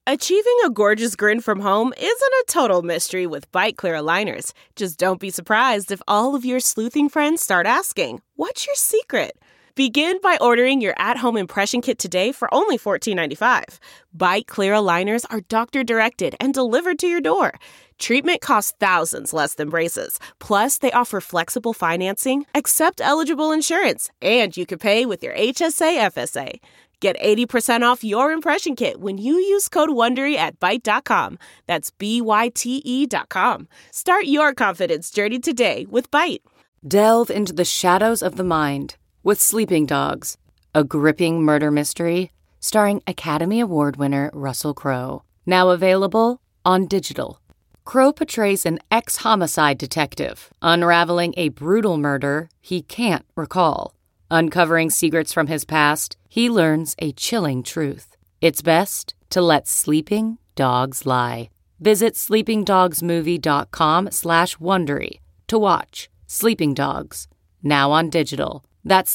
Achieving a gorgeous grin from home isn't a total mystery with Byte Clear aligners. Just don't be surprised if all of your sleuthing friends start asking, "What's your secret?" Begin by ordering your at-home impression kit today for only $14.95. Byte Clear aligners are doctor-directed and delivered to your door. Treatment costs thousands less than braces. Plus, they offer flexible financing, accept eligible insurance, and you can pay with your HSA FSA. Get 80% off your impression kit when you use code WONDERY at Byte.com. That's BYTE.com. Start your confidence journey today with Byte. Delve into the shadows of the mind with Sleeping Dogs, a gripping murder mystery starring Academy Award winner Russell Crowe. Now available on digital. Crowe portrays an ex-homicide detective unraveling a brutal murder he can't recall. Uncovering secrets from his past, he learns a chilling truth. It's best to let sleeping dogs lie. Visit sleepingdogsmovie.com/Wondery to watch Sleeping Dogs, now on digital. That's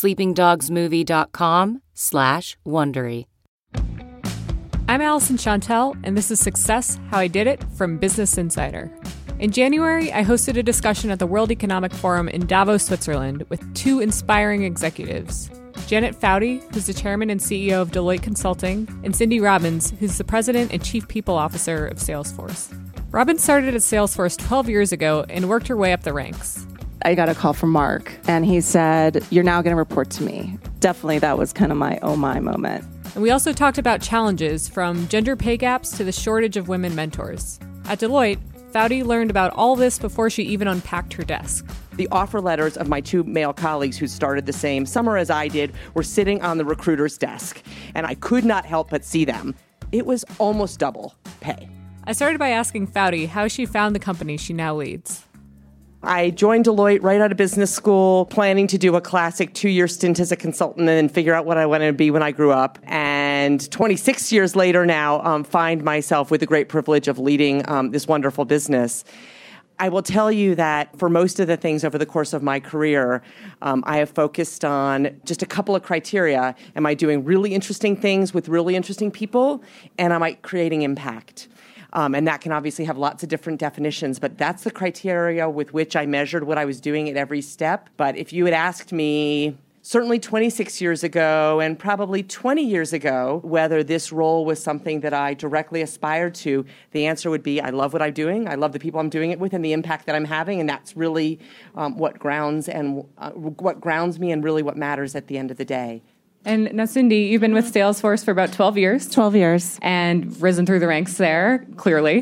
sleepingdogsmovie.com/Wondery. I'm Allison Chantel, and this is Success, How I Did It from Business Insider. In January, I hosted a discussion at the World Economic Forum in Davos, Switzerland, with two inspiring executives. Janet Foudy, who's the chairman and CEO of Deloitte Consulting, and Cindy Robbins, who's the president and chief people officer of Salesforce. Robbins started at Salesforce 12 years ago and worked her way up the ranks. I got a call from Mark, and he said, "You're now going to report to me." Definitely, that was kind of my oh my moment. And we also talked about challenges from gender pay gaps to the shortage of women mentors. At Deloitte, Foudy learned about all this before she even unpacked her desk. The offer letters of my two male colleagues who started the same summer as I did were sitting on the recruiter's desk, and I could not help but see them. It was almost double pay. I started by asking Foudy how she found the company she now leads. I joined Deloitte right out of business school, planning to do a classic 2-year stint as a consultant and then figure out what I wanted to be when I grew up. And 26 years later now, find myself with the great privilege of leading this wonderful business. I will tell you that for most of the things over the course of my career, I have focused on just a couple of criteria. Am I doing really interesting things with really interesting people? And am I creating impact? And that can obviously have lots of different definitions, but that's the criteria with which I measured what I was doing at every step. But if you had asked me, certainly 26 years ago and probably 20 years ago, whether this role was something that I directly aspired to, the answer would be, I love what I'm doing, I love the people I'm doing it with, and the impact that I'm having, and that's really what grounds me and really what matters at the end of the day. And now, Cindy, you've been with Salesforce for about 12 years. 12 years. And risen through the ranks there, clearly.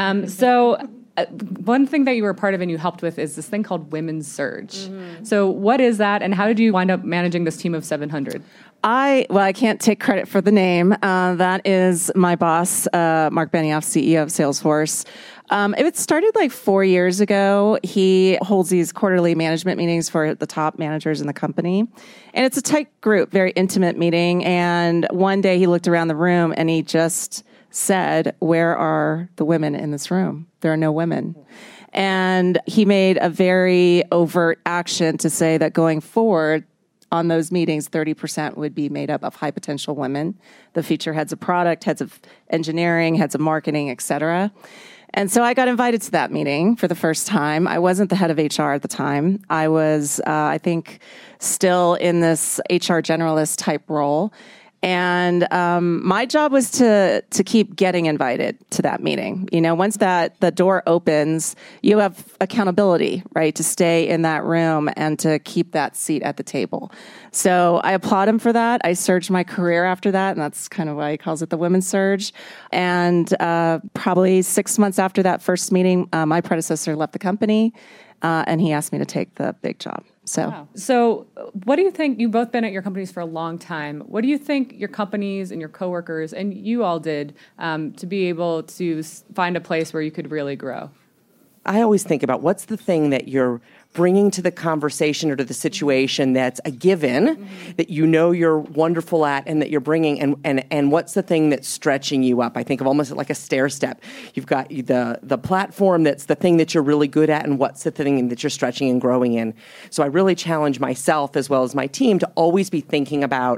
One thing that you were a part of and you helped with is this thing called Women's Surge. Mm-hmm. So what is that, and how did you wind up managing this team of 700? I can't take credit for the name. That is my boss, Mark Benioff, CEO of Salesforce. It started like 4 years ago. He holds these quarterly management meetings for the top managers in the company. And it's a tight group, very intimate meeting. And one day he looked around the room and he just said, "Where are the women in this room? There are no women." And he made a very overt action to say that going forward, on those meetings, 30% would be made up of high potential women, the feature heads of product, heads of engineering, heads of marketing, et cetera. And so I got invited to that meeting for the first time. I wasn't the head of HR at the time. I was, I think, still in this HR generalist type role. And my job was to keep getting invited to that meeting. You know, once the door opens, you have accountability, right, to stay in that room and to keep that seat at the table. So I applaud him for that. I surged my career after that, and that's kind of why he calls it the Women's Surge. And probably 6 months after that first meeting, my predecessor left the company, and he asked me to take the big job. Wow. So what do you think, you've both been at your companies for a long time, what do you think your companies and your coworkers and you all did to be able to find a place where you could really grow? I always think about what's the thing that you're bringing to the conversation or to the situation that's a given, that you know you're wonderful at and that you're bringing, and what's the thing that's stretching you up. I think of almost like a stair step. You've got the platform that's the thing that you're really good at, and what's the thing that you're stretching and growing in. So I really challenge myself as well as my team to always be thinking about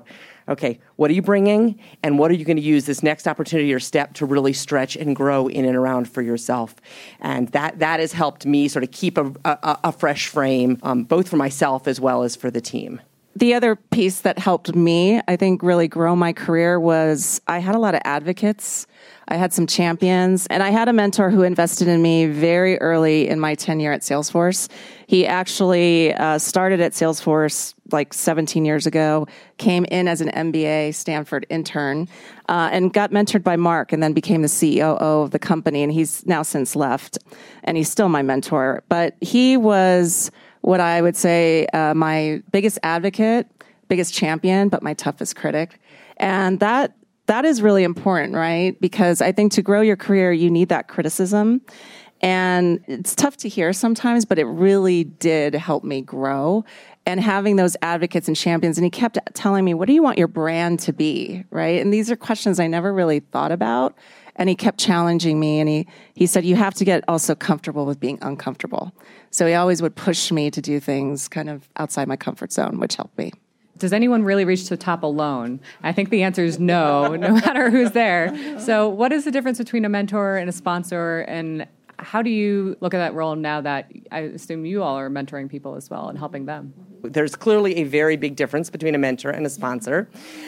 okay, what are you bringing, and what are you going to use this next opportunity or step to really stretch and grow in and around for yourself? And that has helped me sort of keep a fresh frame, both for myself as well as for the team. The other piece that helped me, I think, really grow my career was I had a lot of advocates. I had some champions, and I had a mentor who invested in me very early in my tenure at Salesforce. He actually started at Salesforce like 17 years ago, came in as an MBA Stanford intern, and got mentored by Mark and then became the COO of the company, and he's now since left, and he's still my mentor. But he was what I would say my biggest advocate, biggest champion, but my toughest critic. And that is really important, right? Because I think to grow your career, you need that criticism. And it's tough to hear sometimes, but it really did help me grow. And having those advocates and champions, and he kept telling me, what do you want your brand to be, right? And these are questions I never really thought about. And he kept challenging me, and he said, you have to get also comfortable with being uncomfortable. So he always would push me to do things kind of outside my comfort zone, which helped me. Does anyone really reach to the top alone? I think the answer is no matter who's there. So what is the difference between a mentor and a sponsor, and how do you look at that role now that I assume you all are mentoring people as well and helping them? There's clearly a very big difference between a mentor and a sponsor.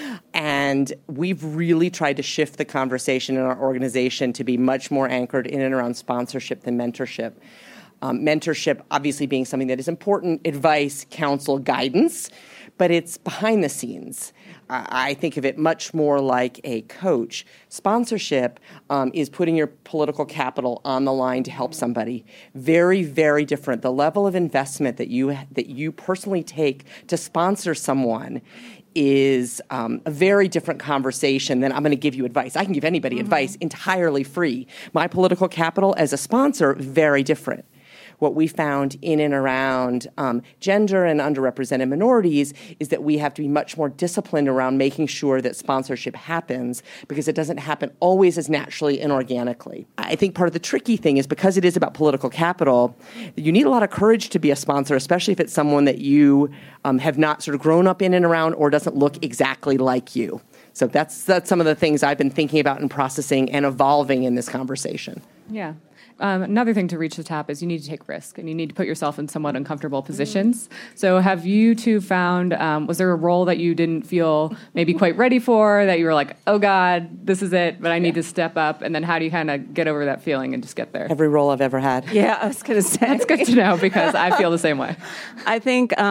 And we've really tried to shift the conversation in our organization to be much more anchored in and around sponsorship than mentorship. Mentorship obviously being something that is important, advice, counsel, guidance, but it's behind the scenes. I think of it much more like a coach. Sponsorship is putting your political capital on the line to help somebody. Very, very different. The level of investment that you personally take to sponsor someone is a very different conversation than I'm going to give you advice. I can give anybody advice entirely free. My political capital as a sponsor, very different. What we found in and around gender and underrepresented minorities is that we have to be much more disciplined around making sure that sponsorship happens, because it doesn't happen always as naturally and organically. I think part of the tricky thing is because it is about political capital, you need a lot of courage to be a sponsor, especially if it's someone that you have not sort of grown up in and around or doesn't look exactly like you. So that's some of the things I've been thinking about and processing and evolving in this conversation. Yeah. Another thing to reach the top is you need to take risk, and you need to put yourself in somewhat uncomfortable positions. So have you two found, was there a role that you didn't feel maybe quite ready for, that you were like, oh God, this is it, but I need to step up? And then how do you kind of get over that feeling and just get there? Every role I've ever had. Yeah, I was going to say. That's good to know, because I feel the same way. I think, so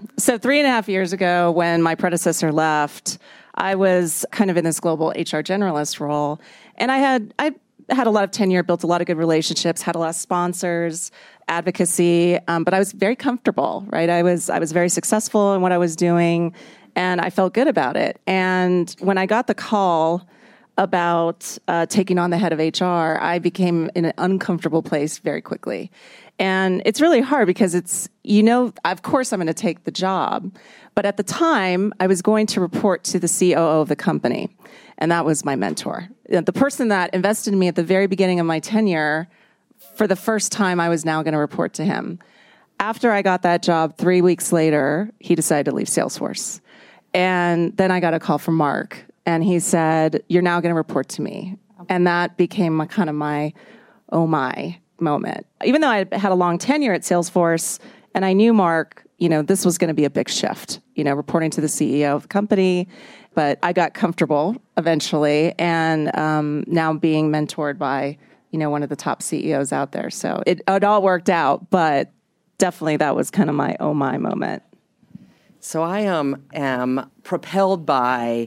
3.5 years ago when my predecessor left, I was kind of in this global HR generalist role, and I had a lot of tenure, built a lot of good relationships, had a lot of sponsors, advocacy, but I was very comfortable, right? I was very successful in what I was doing, and I felt good about it. And when I got the call about taking on the head of HR, I became in an uncomfortable place very quickly. And it's really hard because it's, of course I'm going to take the job. But at the time, I was going to report to the COO of the company. And that was my mentor. The person that invested in me at the very beginning of my tenure, for the first time, I was now going to report to him. After I got that job, 3 weeks later, he decided to leave Salesforce. And then I got a call from Mark. And he said, you're now going to report to me. And that became my oh my moment. Even though I had a long tenure at Salesforce, and I knew Mark, this was going to be a big shift, reporting to the CEO of the company. But I got comfortable eventually, and now being mentored by, one of the top CEOs out there. So it all worked out, but definitely that was kind of my oh my moment. So I am propelled by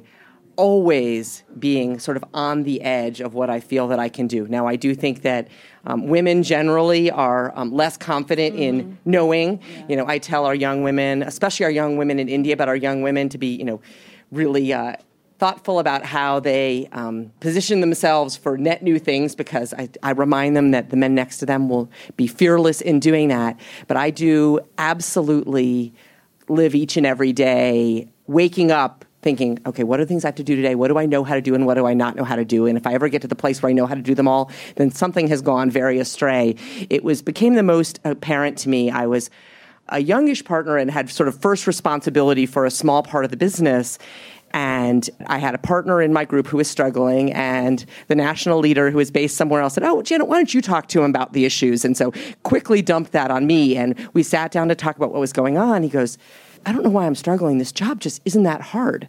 always being sort of on the edge of what I feel that I can do. Now, I do think that women generally are less confident in knowing. Yeah. I tell our young women, especially our young women in India, but our young women to be, really thoughtful about how they position themselves for net new things, because I remind them that the men next to them will be fearless in doing that. But I do absolutely live each and every day waking up thinking, okay, what are the things I have to do today? What do I know how to do and what do I not know how to do? And if I ever get to the place where I know how to do them all, then something has gone very astray. It became the most apparent to me. I was a youngish partner and had sort of first responsibility for a small part of the business. And I had a partner in my group who was struggling, and the national leader who was based somewhere else said, "Oh, Janet, why don't you talk to him about the issues?" And so quickly dumped that on me, and we sat down to talk about what was going on. He goes, "I don't know why I'm struggling. This job just isn't that hard."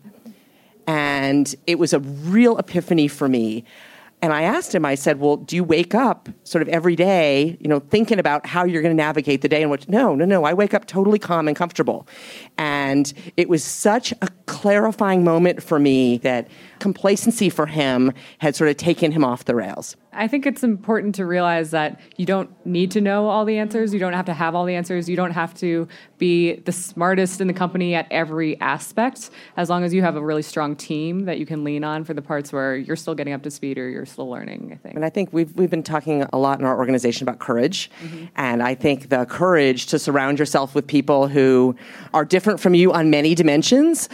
And it was a real epiphany for me. And I asked him, I said, "Well, do you wake up sort of every day, thinking about how you're going to navigate the day?" And what? No. I wake up totally calm and comfortable. And it was such a clarifying moment for me that complacency for him had sort of taken him off the rails. I think it's important to realize that you don't need to know all the answers. You don't have to have all the answers. You don't have to be the smartest in the company at every aspect, as long as you have a really strong team that you can lean on for the parts where you're still getting up to speed or you're still learning, I think. And I think we've been talking a lot in our organization about courage. Mm-hmm. And I think the courage to surround yourself with people who are different from you on many dimensions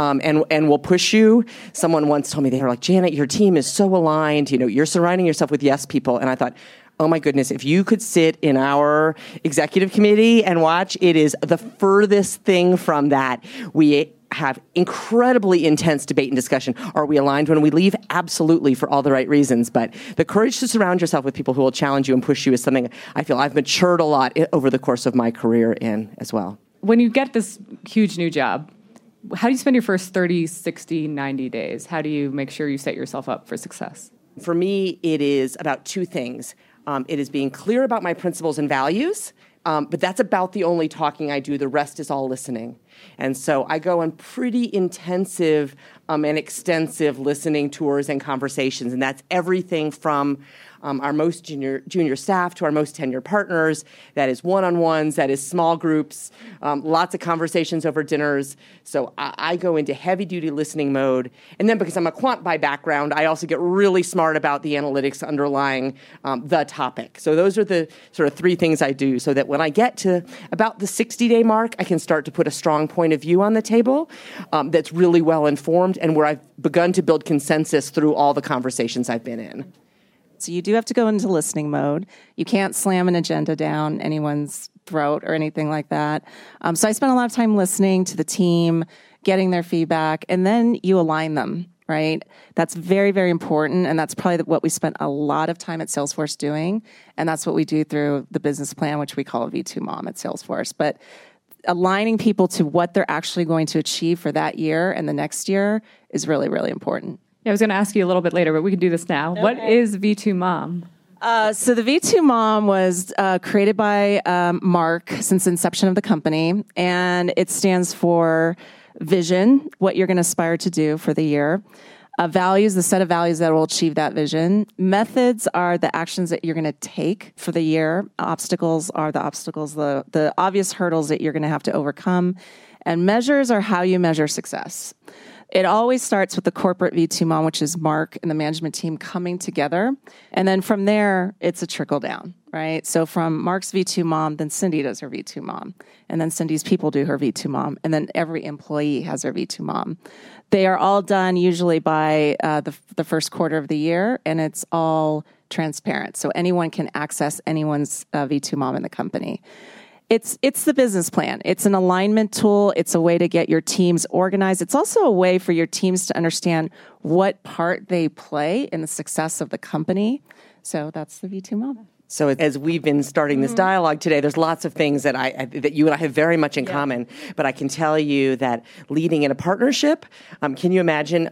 and will push you. Someone once told me, they were like, "Janet, your team is so aligned. You're surrounding yourself with yes people." And I thought, oh my goodness, if you could sit in our executive committee and watch, it is the furthest thing from that. We have incredibly intense debate and discussion. Are we aligned when we leave? Absolutely, for all the right reasons. But the courage to surround yourself with people who will challenge you and push you is something I feel I've matured a lot over the course of my career in as well. When you get this huge new job, how do you spend your first 30, 60, 90 days? How do you make sure you set yourself up for success? For me, it is about two things. It is being clear about my principles and values, but that's about the only talking I do. The rest is all listening. And so I go on pretty intensive and extensive listening tours and conversations, and that's everything from our most junior staff to our most tenured partners. That is one-on-ones, that is small groups, lots of conversations over dinners. So I go into heavy-duty listening mode. And then because I'm a quant by background, I also get really smart about the analytics underlying the topic. So those are the sort of three things I do, so that when I get to about the 60-day mark, I can start to put a strong point of view on the table that's really well-informed and where I've begun to build consensus through all the conversations I've been in. So you do have to go into listening mode. You can't slam an agenda down anyone's throat or anything like that. So I spent a lot of time listening to the team, getting their feedback, and then you align them, right? That's very, very important, and that's probably what we spent a lot of time at Salesforce doing, and that's what we do through the business plan, which we call V2 Mom at Salesforce. But aligning people to what they're actually going to achieve for that year and the next year is really, really important. Yeah, I was going to ask you a little bit later, but we can do this now. Okay. What is V2 Mom? So the V2 Mom was created by Mark since the inception of the company, and it stands for vision, what you're going to aspire to do for the year. Values, the set of values that will achieve that vision. Methods are the actions that you're going to take for the year. Obstacles are the obstacles, the obvious hurdles that you're going to have to overcome. And measures are how you measure success. It always starts with the corporate V2 Mom, which is Mark and the management team coming together. And then from there, it's a trickle down, right? So from Mark's V2 Mom, then Cindy does her V2 Mom. And then Cindy's people do her V2 Mom. And then every employee has their V2 Mom. They are all done usually by the first quarter of the year, and it's all transparent. So anyone can access anyone's V2 Mom in the company. It's the business plan. It's an alignment tool. It's a way to get your teams organized. It's also a way for your teams to understand what part they play in the success of the company. So that's the V2 Mom. So as we've been starting this dialogue today, there's lots of things that that you and I have very much in common. But I can tell you that leading in a partnership, can you imagine?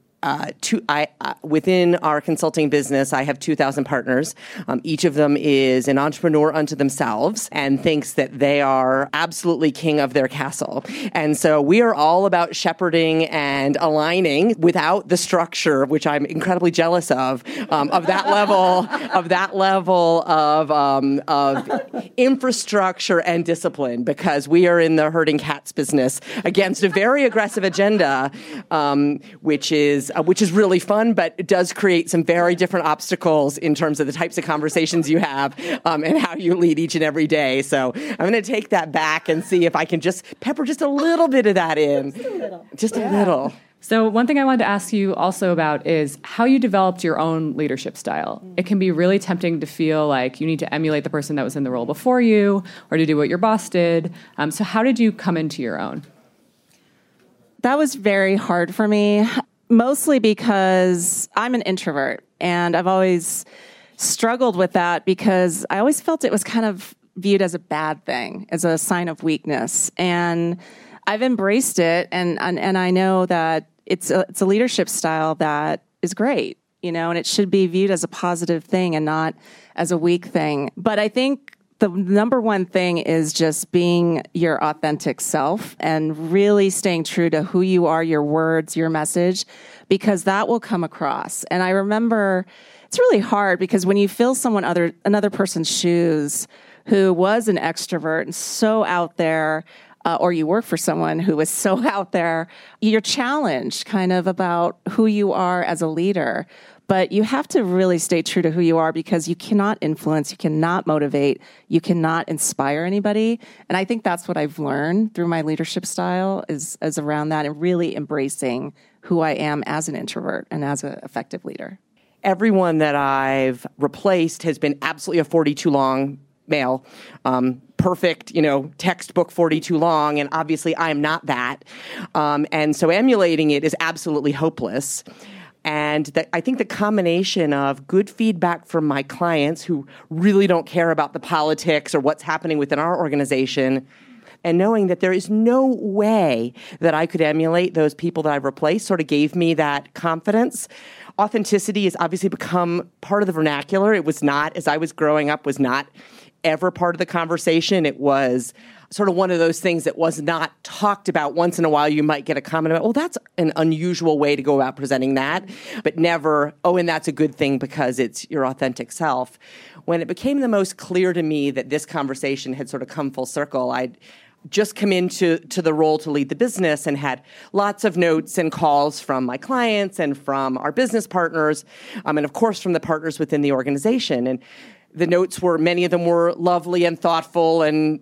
Within our consulting business, I have 2,000 partners. Each of them is an entrepreneur unto themselves and thinks that they are absolutely king of their castle. And so we are all about shepherding and aligning without the structure, which I'm incredibly jealous of that level of infrastructure and discipline, because we are in the herding cats business against a very aggressive agenda, which is really fun, but it does create some very different obstacles in terms of the types of conversations you have and how you lead each and every day. So I'm going to take that back and see if I can just pepper just a little bit of that in. Just a little. So one thing I wanted to ask you also about is how you developed your own leadership style. It can be really tempting to feel like you need to emulate the person that was in the role before you or to do what your boss did. So how did you come into your own? That was very hard for me, mostly because I'm an introvert, and I've always struggled with that because I always felt it was kind of viewed as a bad thing, as a sign of weakness. And I've embraced it, and I know that it's a leadership style that is great, and it should be viewed as a positive thing and not as a weak thing. But I think the number one thing is just being your authentic self and really staying true to who you are, your words, your message, because that will come across. And I remember it's really hard because when you fill another person's shoes who was an extrovert and so out there, or you work for someone who is so out there, you're challenged kind of about who you are as a leader. But you have to really stay true to who you are because you cannot influence, you cannot motivate, you cannot inspire anybody. And I think that's what I've learned through my leadership style is around that and really embracing who I am as an introvert and as an effective leader. Everyone that I've replaced has been absolutely a 42 long male. Perfect, textbook 42 long, and obviously I am not that. And so emulating it is absolutely hopeless. And I think the combination of good feedback from my clients who really don't care about the politics or what's happening within our organization, and knowing that there is no way that I could emulate those people that I've replaced sort of gave me that confidence. Authenticity has obviously become part of the vernacular. It was not, as I was growing up, was not ever part of the conversation. It was sort of one of those things that was not talked about. Once in a while, you might get a comment about, that's an unusual way to go about presenting that, but never, and that's a good thing because it's your authentic self. When it became the most clear to me that this conversation had sort of come full circle, I'd just come into the role to lead the business and had lots of notes and calls from my clients and from our business partners, and of course from the partners within the organization. And the notes many of them were lovely and thoughtful and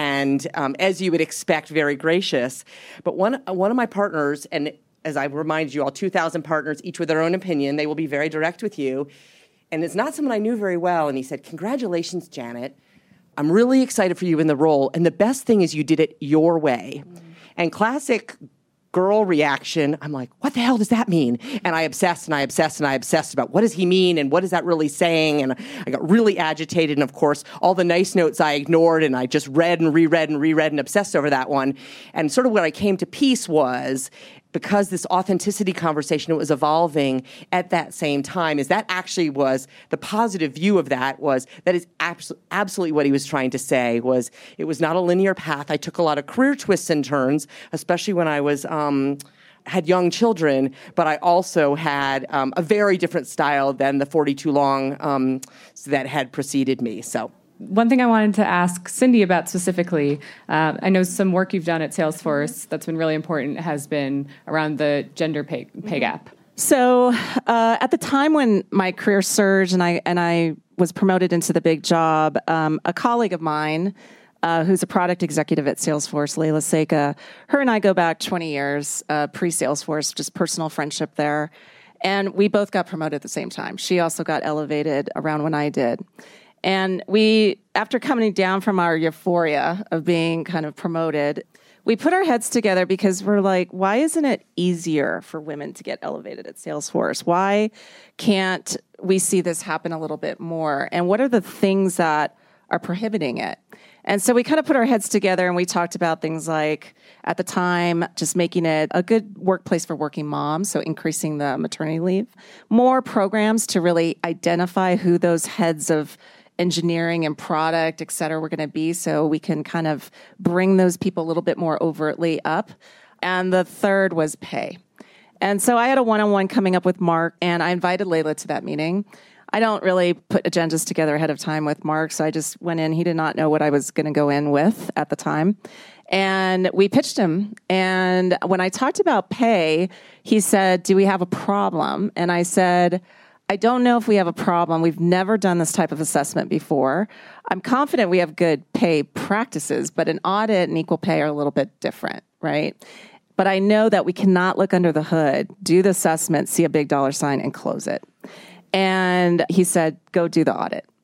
as you would expect, very gracious. But one of my partners, and as I remind you all, 2,000 partners, each with their own opinion, they will be very direct with you. And it's not someone I knew very well. And he said, "Congratulations, Janet. I'm really excited for you in the role. And the best thing is you did it your way." And classic girl reaction, I'm like, what the hell does that mean? And I obsessed about what does he mean and what is that really saying? And I got really agitated. And of course, all the nice notes I ignored and I just read and reread and obsessed over that one. And sort of what I came to peace was, because this authenticity conversation was evolving at that same time, is that actually was the positive view of that is absolutely what he was trying to say was it was not a linear path. I took a lot of career twists and turns, especially when I was had young children, but I also had a very different style than the 42 long that had preceded me. So. One thing I wanted to ask Cindy about specifically, I know some work you've done at Salesforce that's been really important has been around the gender pay gap. So at the time when my career surged and I was promoted into the big job, a colleague of mine who's a product executive at Salesforce, Layla Seika, her and I go back 20 years, pre-Salesforce, just personal friendship there. And we both got promoted at the same time. She also got elevated around when I did. And we, after coming down from our euphoria of being kind of promoted, we put our heads together because we're like, why isn't it easier for women to get elevated at Salesforce? Why can't we see this happen a little bit more? And what are the things that are prohibiting it? And so we kind of put our heads together and we talked about things like, at the time, just making it a good workplace for working moms, so increasing the maternity leave, more programs to really identify who those heads of engineering and product, et cetera, we're going to be, so we can kind of bring those people a little bit more overtly up. And the third was pay. And so I had a one-on-one coming up with Mark, and I invited Layla to that meeting. I don't really put agendas together ahead of time with Mark, so I just went in. He did not know what I was going to go in with at the time. And we pitched him. And when I talked about pay, he said, "Do we have a problem?" And I said, "I don't know if we have a problem. We've never done this type of assessment before. I'm confident we have good pay practices, but an audit and equal pay are a little bit different, right? But I know that we cannot look under the hood, do the assessment, see a big dollar sign, and close it." And he said, "Go do the audit."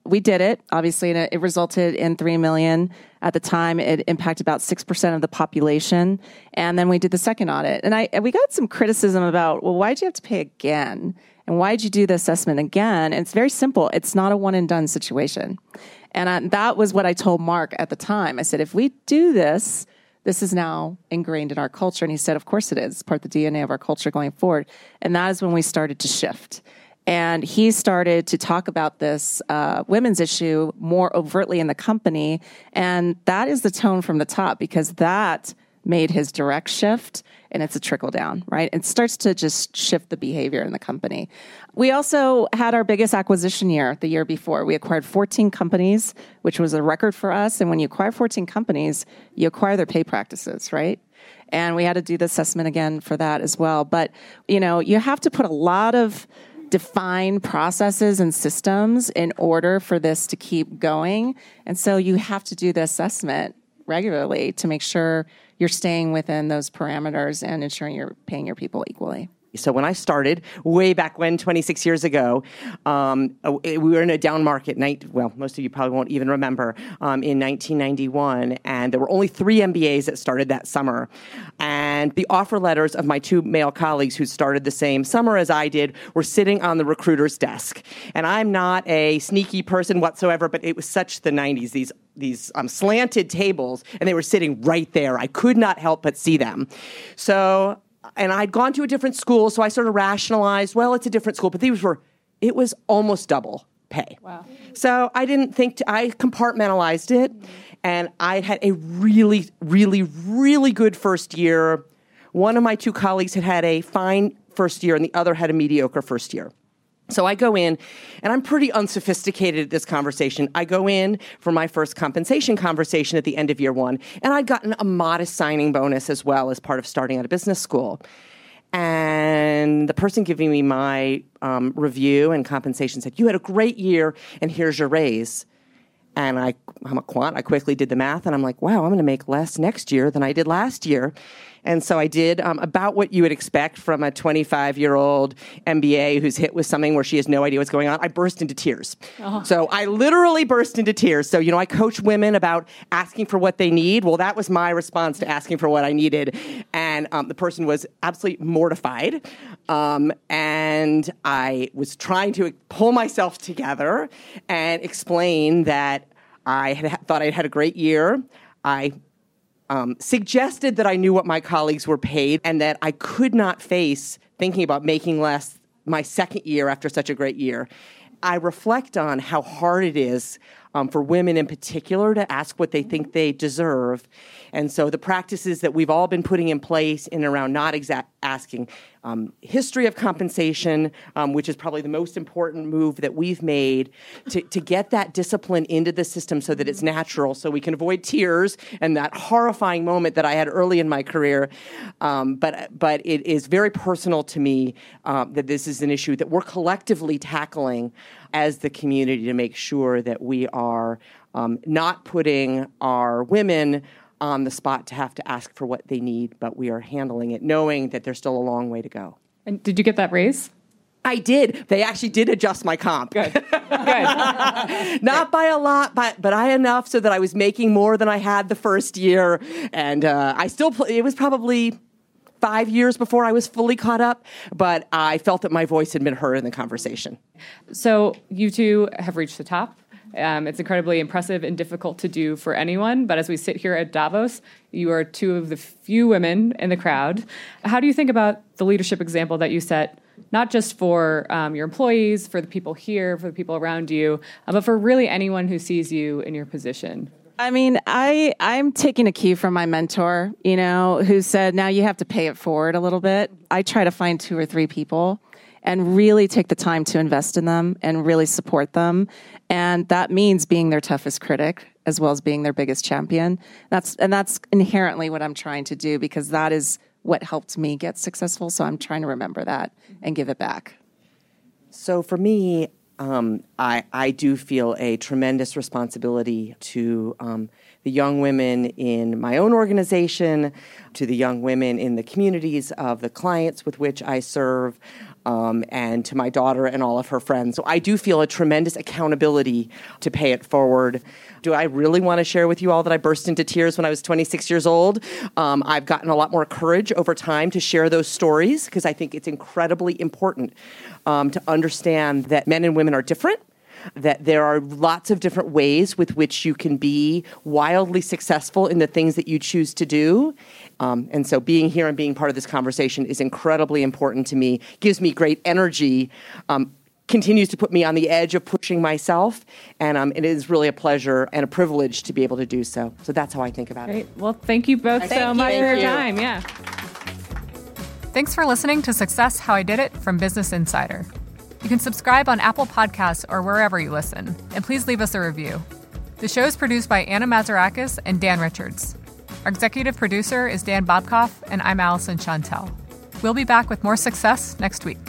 we did it, obviously, and it resulted in $3 million. At the time, it impacted about 6% of the population. And then we did the second audit. And we got some criticism about, well, why'd you have to pay again? And why'd you do the assessment again? And it's very simple. It's not a one and done situation. And that was what I told Mark at the time. I said, if we do this, this is now ingrained in our culture. And he said, of course it is. It's part of the DNA of our culture going forward. And that is when we started to shift. And he started to talk about this women's issue more overtly in the company. And that is the tone from the top, because that made his direct shift, and it's a trickle down, right? It starts to just shift the behavior in the company. We also had our biggest acquisition year the year before. We acquired 14 companies, which was a record for us. And when you acquire 14 companies, you acquire their pay practices, right? And we had to do the assessment again for that as well. But, you have to put a lot of defined processes and systems in order for this to keep going. And so you have to do the assessment regularly to make sure you're staying within those parameters and ensuring you're paying your people equally. So when I started, way back when, 26 years ago, we were in a down market night. Well, most of you probably won't even remember, in 1991. And there were only 3 MBAs that started that summer. And the offer letters of my 2 male colleagues who started the same summer as I did were sitting on the recruiter's desk. And I'm not a sneaky person whatsoever, but it was such the 90s, these slanted tables, and they were sitting right there. I could not help but see them. And I'd gone to a different school, so I sort of rationalized, well, it's a different school, but it was almost double pay. Wow. So I didn't think, I compartmentalized it, and I had a really, really, really good first year. One of my 2 colleagues had a fine first year, and the other had a mediocre first year. So I go in, and I'm pretty unsophisticated at this conversation. I go in for my first compensation conversation at the end of year 1, and I'd gotten a modest signing bonus as well as part of starting at a business school. And the person giving me my review and compensation said, "You had a great year, and here's your raise." And I'm a quant. I quickly did the math, and I'm like, wow, I'm going to make less next year than I did last year. And so I did about what you would expect from a 25-year-old MBA who's hit with something where she has no idea what's going on. I burst into tears. Oh. So I literally burst into tears. So, I coach women about asking for what they need. Well, that was my response to asking for what I needed. And the person was absolutely mortified. And I was trying to pull myself together and explain that I thought I'd had a great year. I suggested that I knew what my colleagues were paid and that I could not face thinking about making less my second year after such a great year. I reflect on how hard it is for women in particular to ask what they think they deserve. And so the practices that we've all been putting in place in and around not asking, history of compensation, which is probably the most important move that we've made to get that discipline into the system so that it's natural, so we can avoid tears and that horrifying moment that I had early in my career. But it is very personal to me that this is an issue that we're collectively tackling as the community to make sure that we are not putting our women on the spot to have to ask for what they need, but we are handling it knowing that there's still a long way to go. And did you get that raise? I did. They actually did adjust my comp. Good. Good. Not by a lot, but I enough so that I was making more than I had the first year. And it was probably 5 years before I was fully caught up, but I felt that my voice had been heard in the conversation. So you 2 have reached the top. It's incredibly impressive and difficult to do for anyone. But as we sit here at Davos, you are 2 of the few women in the crowd. How do you think about the leadership example that you set, not just for your employees, for the people here, for the people around you, but for really anyone who sees you in your position? I mean, I'm taking a cue from my mentor, who said, now you have to pay it forward a little bit. I try to find 2 or 3 people and really take the time to invest in them and really support them. And that means being their toughest critic as well as being their biggest champion. That's inherently what I'm trying to do, because that is what helped me get successful. So I'm trying to remember that and give it back. So for me, I do feel a tremendous responsibility to the young women in my own organization, to the young women in the communities of the clients with which I serve, and to my daughter and all of her friends. So I do feel a tremendous accountability to pay it forward. Do I really want to share with you all that I burst into tears when I was 26 years old? I've gotten a lot more courage over time to share those stories because I think it's incredibly important to understand that men and women are different, that there are lots of different ways with which you can be wildly successful in the things that you choose to do. And so being here and being part of this conversation is incredibly important to me, gives me great energy, continues to put me on the edge of pushing myself. And it is really a pleasure and a privilege to be able to do so. So that's how I think about Great. it. Well, thank you both so much for your time. Yeah. Thanks for listening to Success How I Did It from Business Insider. You can subscribe on Apple Podcasts or wherever you listen, and please leave us a review. The show is produced by Anna Mazarakis and Dan Richards. Our executive producer is Dan Bobkoff, and I'm Allison Chantel. We'll be back with more success next week.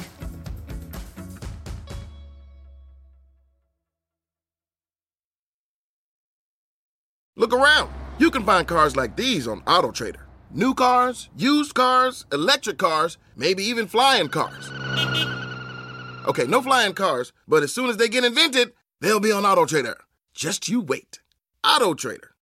Look around. You can find cars like these on AutoTrader. New cars, used cars, electric cars, maybe even flying cars. Okay, no flying cars, but as soon as they get invented, they'll be on AutoTrader. Just you wait. AutoTrader.